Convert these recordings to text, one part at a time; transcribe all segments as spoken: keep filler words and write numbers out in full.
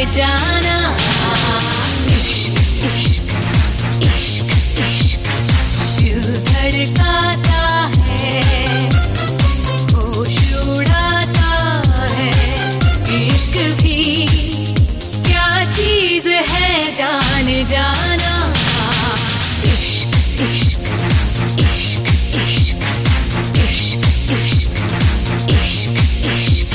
जाना। इश्क इश्क इश्क इश्क दिल धड़काता है, होश उड़ाता है। इश्क भी क्या चीज है जान जाना। इश्क इश्क इश्क इश्क इश्क इश्क इश्क इश्क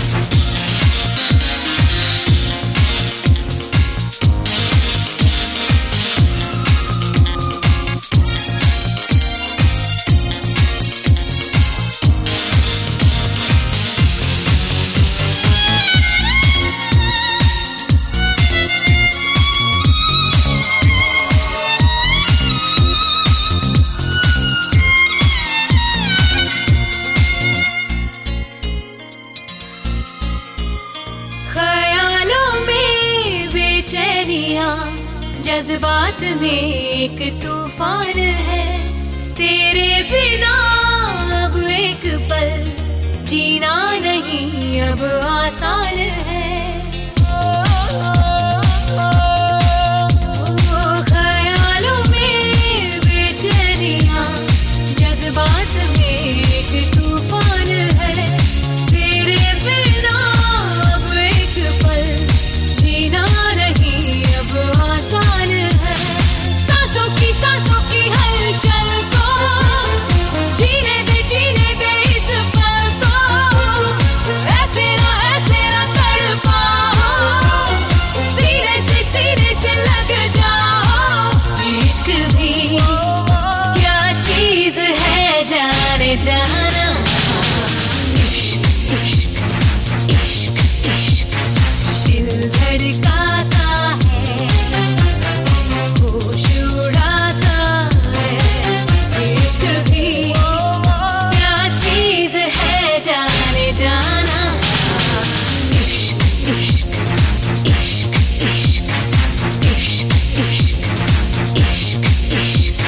जज्बात में एक तूफान है, तेरे बिना अब एक पल जीना नहीं अब आसान है। ओ ख्यालों में बेचैनियां, जज्बात में एक तूफान है, तेरे बिना अब एक पल जीना नहीं अब आसान है। सांसों की सांसों की हलचल को जीने दे जीने दे इस पल को। ऐसे ना ऐसे ना तड़पाओ, सीने से सीने से लग जाओ। इश्क भी क्या चीज है जाने जाना। इश्क इश्क इश्क इश्क दिल धड़काता है, होश उड़ाता है। इश्क भी क्या चीज है जाने जाना। इश्क इश्क इश्क इश्क इश्क इश्क इश्क इश्क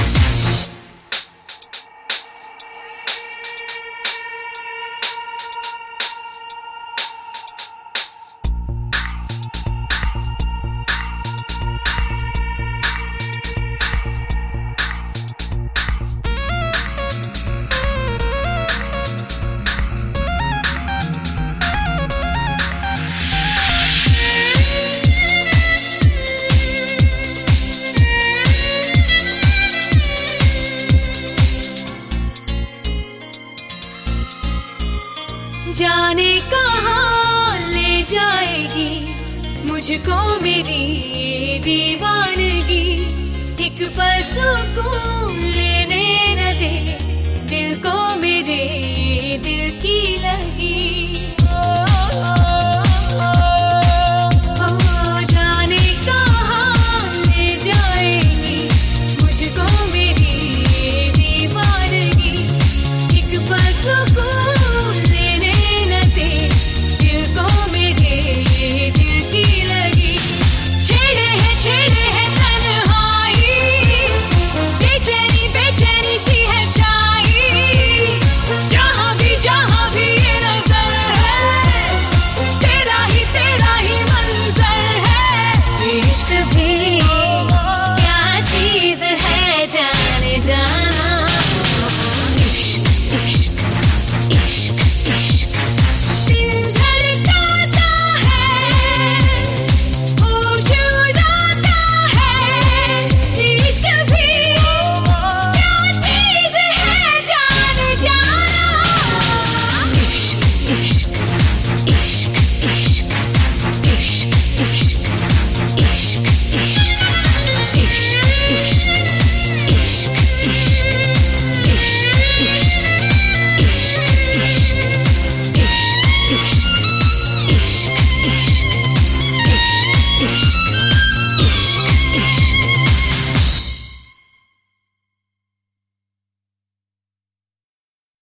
जाने कहाँ ले जाएगी मुझको मेरी दीवानगी। एक पल सुकून लेने न दे दिल को मेरे दिल की लगी।